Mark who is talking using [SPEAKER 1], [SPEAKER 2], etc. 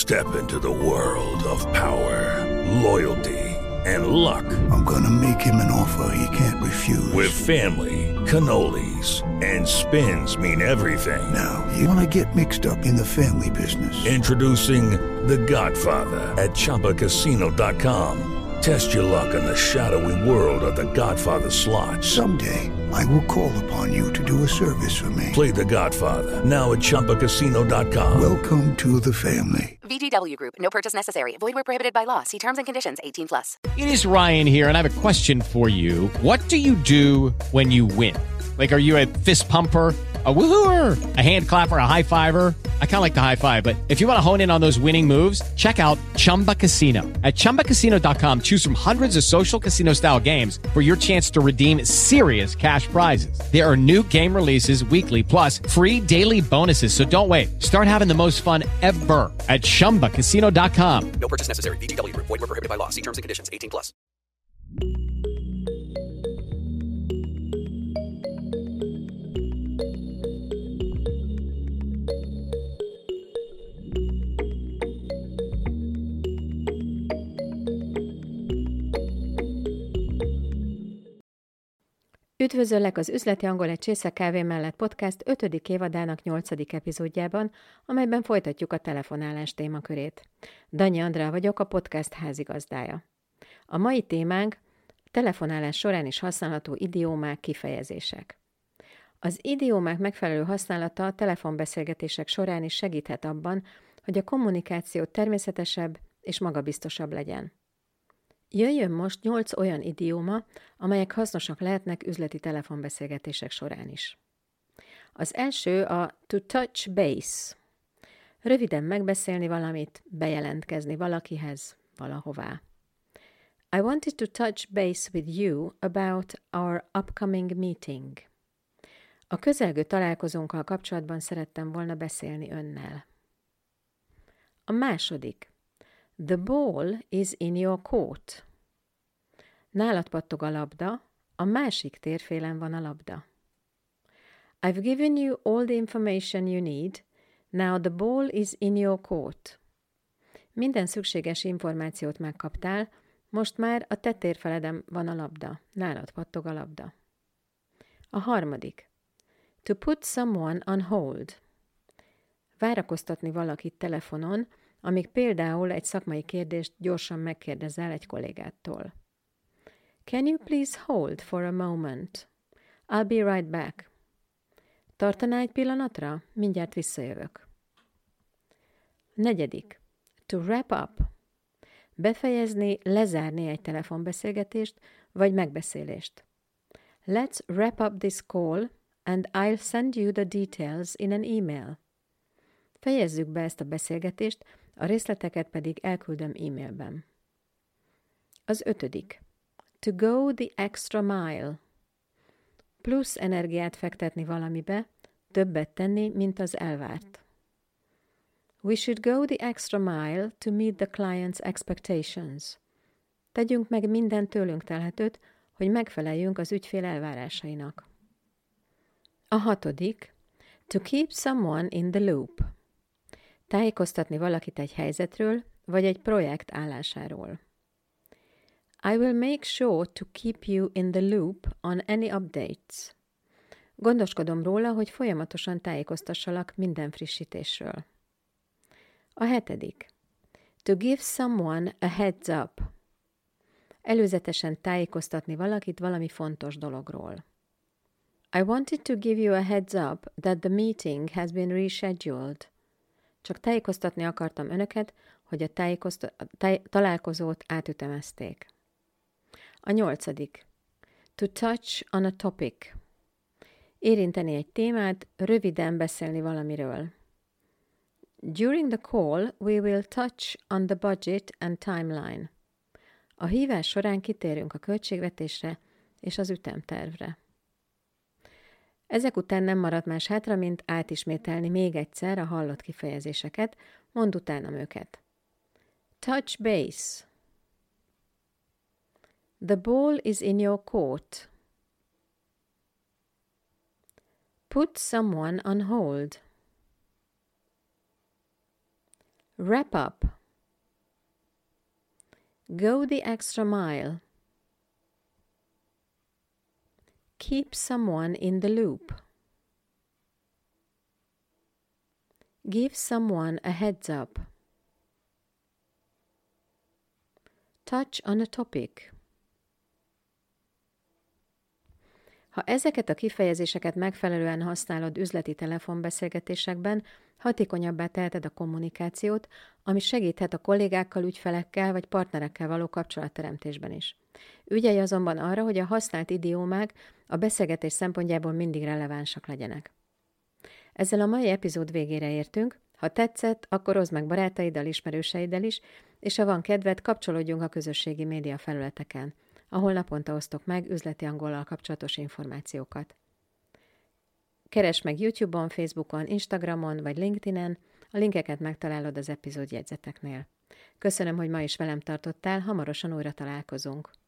[SPEAKER 1] Step into the world of power, loyalty, and luck.
[SPEAKER 2] I'm gonna make him an offer he can't refuse.
[SPEAKER 1] With family, cannolis, and spins mean everything.
[SPEAKER 2] Now, you wanna get mixed up in the family business.
[SPEAKER 1] Introducing The Godfather at ChumbaCasino.com. Test your luck in the shadowy world of The Godfather slot.
[SPEAKER 2] Someday, I will call upon you to do a service for me.
[SPEAKER 1] Play The Godfather now at ChumbaCasino.com.
[SPEAKER 2] Welcome to the family.
[SPEAKER 3] VGW Group. No purchase necessary. Void where prohibited by law. See terms and conditions. 18+.
[SPEAKER 4] It is Ryan here, and I have a question for you. What do you do when you win? Like, are you a fist pumper, a woohooer, a hand clapper, a high fiver? I kind of like the high five, but if you want to hone in on those winning moves, check out Chumba Casino. At ChumbaCasino.com, choose from hundreds of social casino-style games for your chance to redeem serious cash prizes. There are new game releases weekly, plus free daily bonuses, so don't wait. Start having the most fun ever at ChumbaCasino.com.
[SPEAKER 5] No purchase necessary. VGW Group. Void where prohibited by law. See terms and conditions. 18+.
[SPEAKER 6] Üdvözöllek az Üzleti Angol egy csésze kávé mellett podcast 5. évadának 8. epizódjában, amelyben folytatjuk a telefonálás témakörét. Danyi Andrea vagyok, a podcast házigazdája. A mai témánk telefonálás során is használható idiómák, kifejezések. Az idiómák megfelelő használata a telefonbeszélgetések során is segíthet abban, hogy a kommunikáció természetesebb és magabiztosabb legyen. Jöjjön most 8 olyan idióma, amelyek hasznosak lehetnek üzleti telefonbeszélgetések során is. Az első a to touch base. Röviden megbeszélni valamit, bejelentkezni valakihez, valahová. I wanted to touch base with you about our upcoming meeting. A közelgő találkozónkkal kapcsolatban szerettem volna beszélni önnel. A második. The ball is in your court. Nálad pattog a labda, a másik térfélen van a labda. I've given you all the information you need, now the ball is in your court. Minden szükséges információt megkaptál, most már a te térfeleden van a labda, nálad pattog a labda. A harmadik. To put someone on hold. Várakoztatni valakit telefonon, amíg például egy szakmai kérdést gyorsan megkérdezel egy kollégától. Can you please hold for a moment? I'll be right back. Tartaná egy pillanatra? Mindjárt visszajövök. Negyedik. To wrap up. Befejezni, lezárni egy telefonbeszélgetést vagy megbeszélést. Let's wrap up this call and I'll send you the details in an email. Fejezzük be ezt a beszélgetést, a részleteket pedig elküldöm e-mailben. Az ötödik. To go the extra mile. Plusz energiát fektetni valamibe, többet tenni, mint az elvárt. We should go the extra mile to meet the client's expectations. Tegyünk meg minden tőlünk telhetőt, hogy megfeleljünk az ügyfél elvárásainak. A hatodik. To keep someone in the loop. Tájékoztatni valakit egy helyzetről, vagy egy projekt állásáról. I will make sure to keep you in the loop on any updates. Gondoskodom róla, hogy folyamatosan tájékoztassalak minden frissítésről. A hetedik. To give someone a heads up. Előzetesen tájékoztatni valakit valami fontos dologról. I wanted to give you a heads up that the meeting has been rescheduled. Csak tájékoztatni akartam önöket, hogy a találkozót átütemezték. A nyolcadik. To touch on a topic. Érinteni egy témát, röviden beszélni valamiről. During the call, we will touch on the budget and timeline. A hívás során kitérünk a költségvetésre és az ütemtervre. Ezek után nem marad más hátra, mint átismételni még egyszer a hallott kifejezéseket, mondd utánam őket. Touch base. The ball is in your court. Put someone on hold. Wrap up. Go the extra mile. Keep someone in the loop. Give someone a heads up. Touch on a topic. Ha ezeket a kifejezéseket megfelelően használod üzleti telefonbeszélgetésekben, hatékonyabbá teheted a kommunikációt, ami segíthet a kollégákkal, ügyfelekkel vagy partnerekkel való kapcsolatteremtésben is. Ügyelj azonban arra, hogy a használt idiómák a beszélgetés szempontjából mindig relevánsak legyenek. Ezzel a mai epizód végére értünk. Ha tetszett, akkor oszd meg barátaiddal, ismerőseiddel is, és ha van kedved, kapcsolódjunk a közösségi média felületeken, ahol naponta osztok meg üzleti angollal kapcsolatos információkat. Keresd meg YouTube-on, Facebookon, Instagramon vagy LinkedIn-en, a linkeket megtalálod az epizód jegyzeteknél. Köszönöm, hogy ma is velem tartottál, hamarosan újra találkozunk.